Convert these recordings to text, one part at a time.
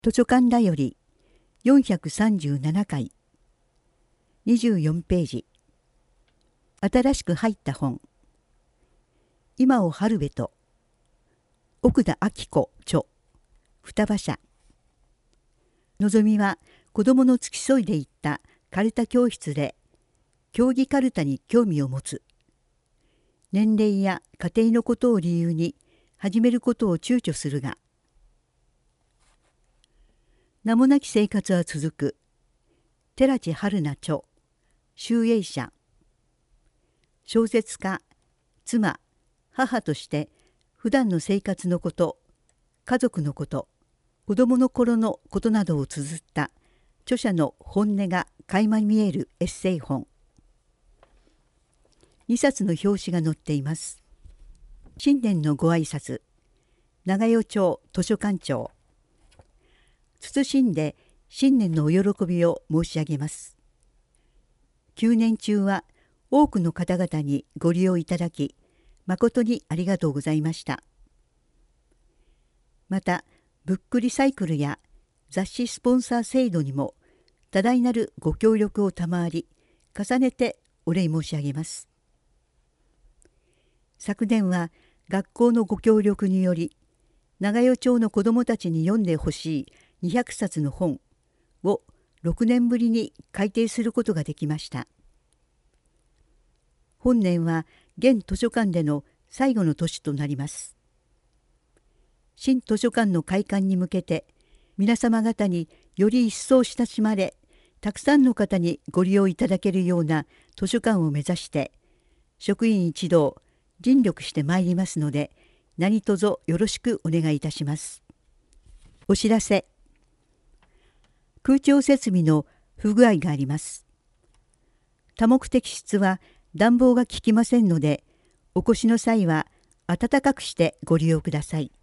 図書館だより437回24ページ。新しく入った本。今を春べと奥田明子著双葉社。のぞみは子供の付き添いで行ったカルタ教室で競技カルタに興味を持つ。年齢や家庭のことを理由に始めることを躊躇するが、名もなき生活は続く。寺地春菜著集英社。小説家、妻、母として普段の生活のこと、家族のこと、子供の頃のことなどを綴った著者の本音が垣間見えるエッセイ本。2冊の表紙が載っています。新年のご挨拶、長与町図書館長。謹んで新年のお喜びを申し上げます。9年中は多くの方々にご利用いただき、誠にありがとうございました。また、ブックリサイクルや雑誌スポンサー制度にも多大なるご協力を賜り、重ねてお礼申し上げます。昨年は学校のご協力により、長与町の子どもたちに読んでほしい200冊の本を6年ぶりに改訂することができました。本年は現図書館での最後の年となります。新図書館の開館に向けて、皆様方により一層親しまれ、たくさんの方にご利用いただけるような図書館を目指して、職員一同尽力してまいりますので、何卒よろしくお願いいたします。お知らせ。空調設備の不具合があります。多目的室は暖房が効きませんので、お越しの際は暖かくしてご利用ください。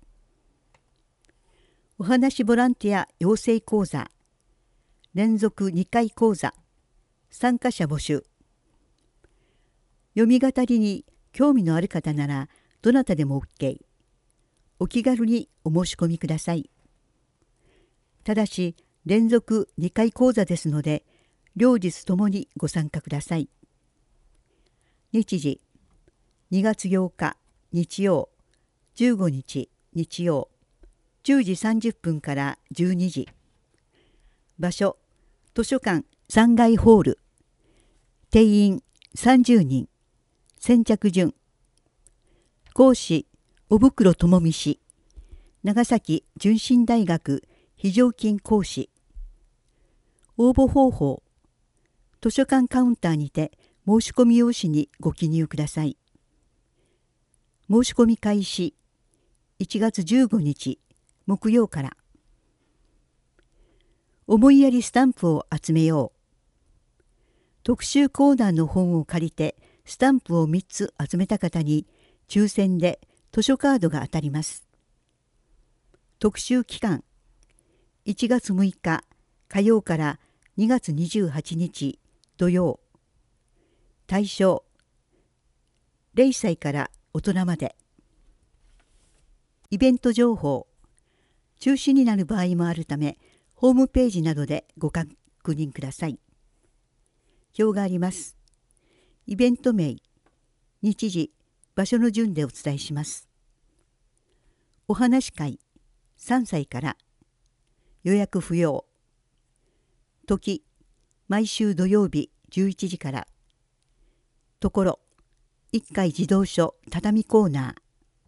お話ボランティア養成講座、連続2回講座、参加者募集。読み語りに興味のある方なら、どなたでも OK。お気軽にお申し込みください。ただし、連続2回講座ですので、両日ともにご参加ください。日時、2月8日日曜、15日日曜、10時30分から12時。場所、図書館3階ホール。定員30人。先着順。講師、小袋智美氏。長崎純真大学非常勤講師。応募方法。図書館カウンターにて申し込み用紙にご記入ください。申し込み開始1月15日木曜から。思いやりスタンプを集めよう。特集コーナーの本を借りてスタンプを3つ集めた方に抽選で図書カードが当たります。特集期間1月6日火曜から2月28日土曜。対象0歳から大人まで。イベント情報。中止になる場合もあるため、ホームページなどでご確認ください。表があります。イベント名、日時、場所の順でお伝えします。お話会、3歳から。予約不要。時、毎週土曜日11時から。ところ、一階児童書畳コーナー。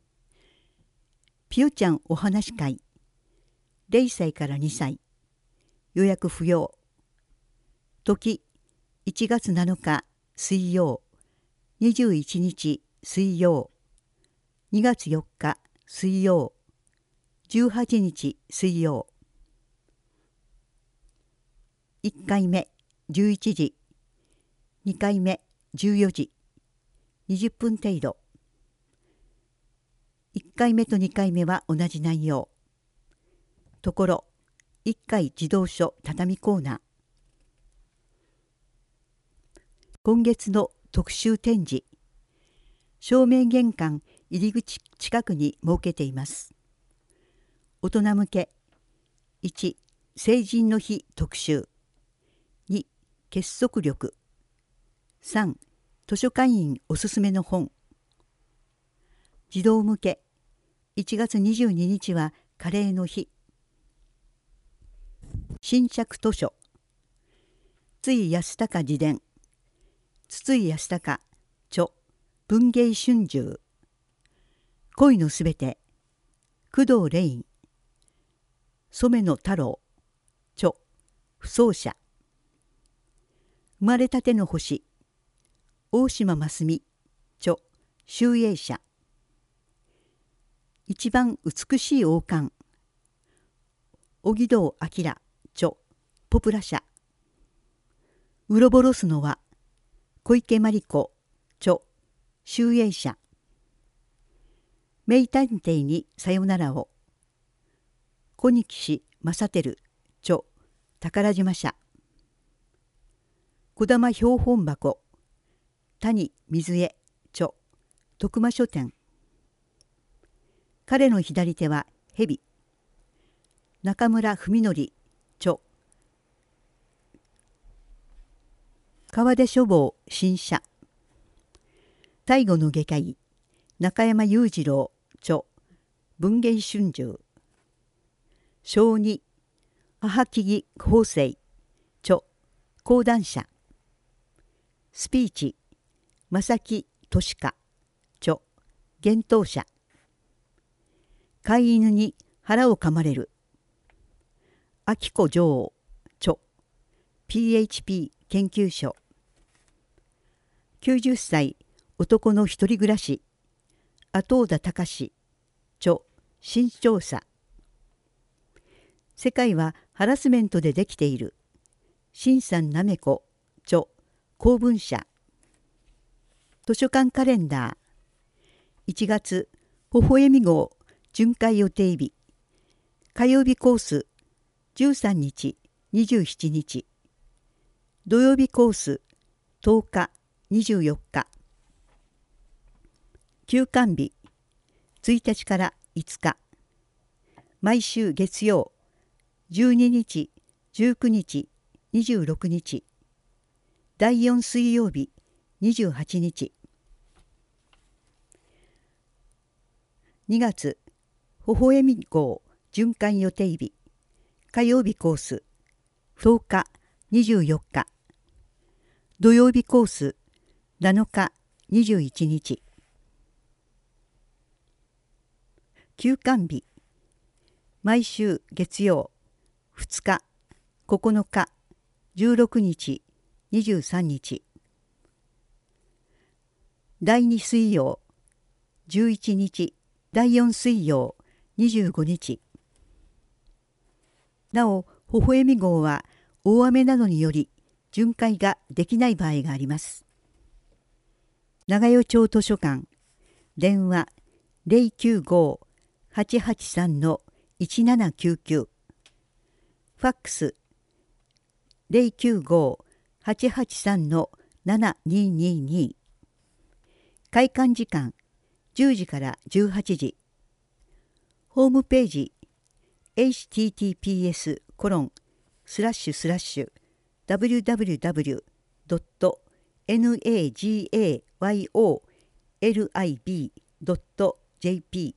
ぴよちゃんお話会。0歳から2歳。予約不要。時、1月7日水曜、21日水曜、2月4日水曜、18日水曜。1回目11時、2回目14時、20分程度。1回目と2回目は同じ内容。ところ、1階児童書畳コーナー。今月の特集展示、正面玄関入り口近くに設けています。大人向け、 1、成人の日特集。2、結束力。3、図書館員おすすめの本。児童向け。1月22日はカレーの日。新着図書。筒井康隆自伝。筒井康隆著文藝春秋。恋のすべて。工藤レイン。染野太郎著不走者。生まれたての星。大島真澄著集英社。一番美しい王冠。小木堂明著ポプラ社。ウロボロスの輪。小池真理子著集英社。名探偵にさよならを。小西氏正輝著宝島社。児玉標本箱。谷水江著徳間書店。彼の左手は蛇。中村文則著川出書房新社。大吾の外科医。中山裕次郎著文藝春秋。小児母木々法制著講談社。スピーチ正木俊香著幻冬社。飼い犬に腹を噛まれる。秋子女王著 PHP 研究所。90歳男の一人暮らし。後田隆著新調査。世界はハラスメントでできている。新さんなめこ著公文社。図書館カレンダー。1月微笑み号巡回予定日。火曜日コース13日27日。土曜日コース10日24日。休館日1日から5日。毎週月曜12日19日26日。第4水曜日28日。2月微笑み号循環予定日。火曜日コース10日24日。土曜日コース7日21日。休館日毎週月曜2日9日16日23日。第2水曜11日。第4水曜25日。なお微笑み号は大雨などにより巡回ができない場合があります。長与町図書館。電話095-883-1799。ファックス095-883-7222。開館時間10時から18時。ホームページ https://www.nagayoolib.jp/。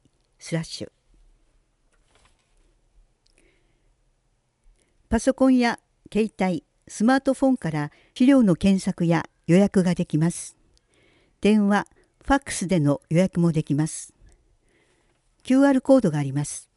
パソコンや携帯、スマートフォンから資料の検索や予約ができます。電話、ファックスでの予約もできます。QR コードがあります。